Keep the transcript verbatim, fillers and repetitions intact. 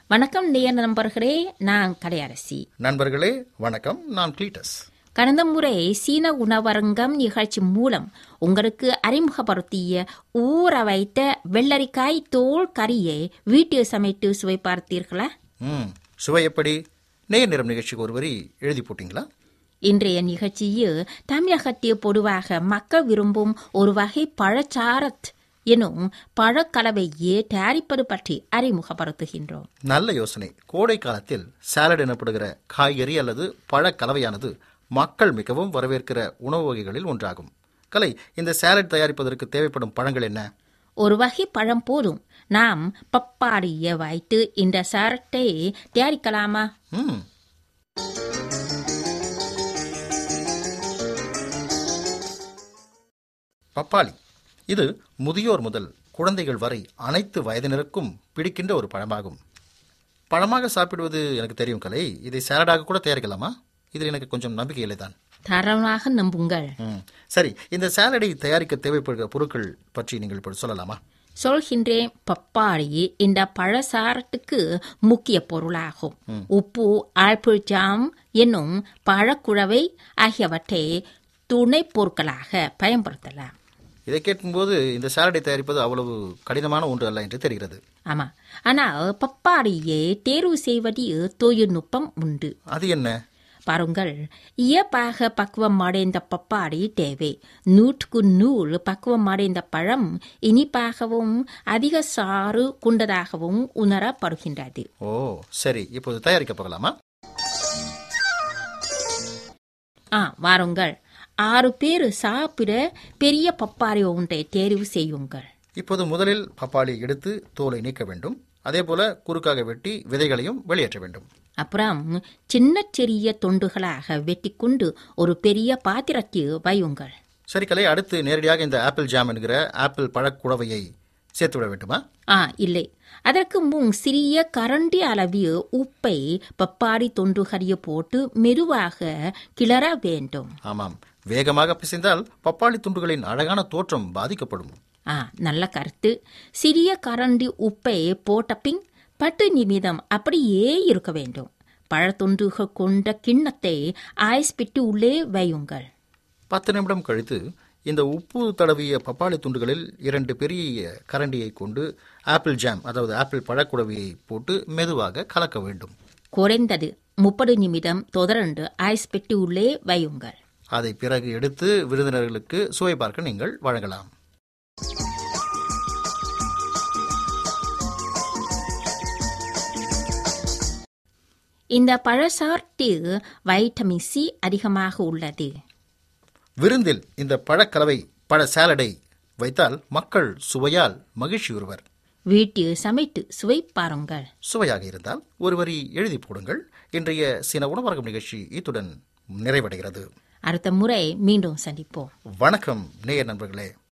வணக்கம் நேயர் நண்பர்களே, நான் கடையரசி. நண்பர்களே வணக்கம், நான் கிளீட்டஸ். கடந்த முறை சீன உணவரங்கம் நிகழ்ச்சி மூலம் உங்களுக்கு அறிமுகப்படுத்திய ஊற வைத்த வெள்ளரிக்காய் தோல் கறியை வீட்டில் சமைத்து சுவை பார்த்தீர்களா? ம் சுவை எப்படி? நேர் நிறம் நிகழ்ச்சிக்கு ஒரு வரி எழுதி போட்டீங்களா? இன்றைய நிகழ்ச்சியில் தமிழகத்தில் பொதுவாக மக்கள் விரும்பும் ஒரு வகை பழச்சாரத் எனும் பழக்கலவையே தயாரிப்பது பற்றி அறிமுகப்படுத்துகின்றோம். நல்ல யோசனை. கோடை காலத்தில் சாலட் எனப்படுகிற காய்கறி அல்லது பழக்கலவையானது மக்கள் மிகவும் வரவேற்கிற உணவு வகைகளில் ஒன்றாகும். கலை, இந்த சாலட் தயாரிப்பதற்கு தேவைப்படும் பழங்கள் என்ன? ஒரு வகை பழம் போதும். நாம் பப்பாளியை வைத்து இந்த சாலட்டை தயாரிக்கலாமா? ம் பப்பாளி இது முதியோர் முதல் குழந்தைகள் வரை அனைத்து வயதினருக்கும் பிடிக்கின்ற ஒரு பழமாகும். பழமாக சாப்பிடுவது எனக்கு தெரியும் கலை. இதை சாலடாக கூட தயாரிக்கலாமா? இதில் எனக்கு கொஞ்சம் நம்பிக்கை இல்லைதான். தரமாக நம்புங்கள். ம் சரி, இந்த சாலடை தயாரிக்க தேவைப்படுகிற பொருட்கள் பற்றி நீங்கள் இப்படி சொல்லலாமா? சொல்கின்றேன். பப்பாளி இந்த பழச்சாரத்துக்கு முக்கிய பொருளாகும். உப்பு, ஆப்பிள் ஜாம் என்னும் பழக்குழவை ஆகியவற்றை துணை பொருட்களாக பயன்படுத்தலாம். இதை கேட்கும்போது இந்த சாலடை தயாரிப்பது அவ்வளவு கடினமான ஒன்று அல்ல என்று தெரிகிறது. ஆமா, ஆனால் பப்பாளியை தேர்வு செய்வதில் தொழில்நுட்பம் உண்டு. அது என்ன? பாருங்கள், இயல்பாக பக்குவம் அடைந்த பப்பாளி தேவை. நூற்றுக்கு நூறு பக்குவம் அடைந்த பழம் இனிப்பாகவும் அதிக சாறு கொண்டதாகவும் உணரப்படுகின்றது. ஓ சரி, இப்போது தயாரிக்க போகலாமா? ஆ வாருங்கள். ஆறு பேர் சாப்பிட பெரிய பப்பாளி ஒன்றை தேர்வு செய்யுங்கள். இப்போது முதலில் பப்பாளி எடுத்து தோலை நீக்க வேண்டும். அதே போல குறுக்காக வெட்டி விதைகளையும் வெளியேற்ற வேண்டும். அப்புறம் சின்ன சிறிய தொண்டுகளாக வெட்டி கொண்டு ஒரு பெரிய பாத்திரத்தில் வையுங்கள். சரி கலை, அடுத்து நேரடியாக இந்த ஆப்பிள் ஜாம் என்கிற ஆப்பிள் பழக்குழவையை சேர்த்து விட வேண்டுமா? ஆ இல்லை, அதற்கு முன் சிறிய கரண்டி அளவில் உப்பை பப்பாளி தொண்டுகளில் போட்டு மெதுவாக கிளற வேண்டும். ஆமாம், வேகமாக பிசைந்தால் பப்பாளி துண்டுகளின் அழகான தோற்றம் பாதிக்கப்படும். ஆ நல்ல கருத்து. சிறிய கரண்டி உப்பை போட்ட பின் பத்து நிமிடம் அப்படியே இருக்க வேண்டும். பழத்துண்டுகள் கொண்ட கிண்ணத்தை ஐஸ் பெட்டி உள்ளே வையுங்கள். பத்து நிமிடம் கழித்து இந்த உப்பு தடவிய பப்பாளி துண்டுகளில் இரண்டு பெரிய கரண்டியை கொண்டு ஆப்பிள் ஜாம், அதாவது ஆப்பிள் பழக்குழவையை போட்டு மெதுவாக கலக்க வேண்டும். குறைந்தது முப்பது நிமிடம் தொடர்ந்து ஐஸ் பெட்டி உள்ளே வையுங்கள். அதை பிறகு எடுத்து விருந்தினர்களுக்கு சுவை பார்க்க நீங்கள் வழங்கலாம். இந்த பழச்சாற்றில் வைட்டமின் சி அதிகமாக உள்ளது. விருந்தில் இந்த பழக்கலவை பழ சாலடை வைத்தால் மக்கள் சுவையால் மகிழ்ச்சியுறுவர். வீட்டில் சமைத்து சுவை பாருங்கள். சுவையாக இருந்தால் ஒரு வரி எழுதி போடுங்கள். இன்றைய சீன உணவரங்கம் நிகழ்ச்சி இத்துடன் நிறைவடைகிறது. அடுத்த முறை மீண்டும் சந்திப்போம். வணக்கம் நேயர் நண்பர்களே.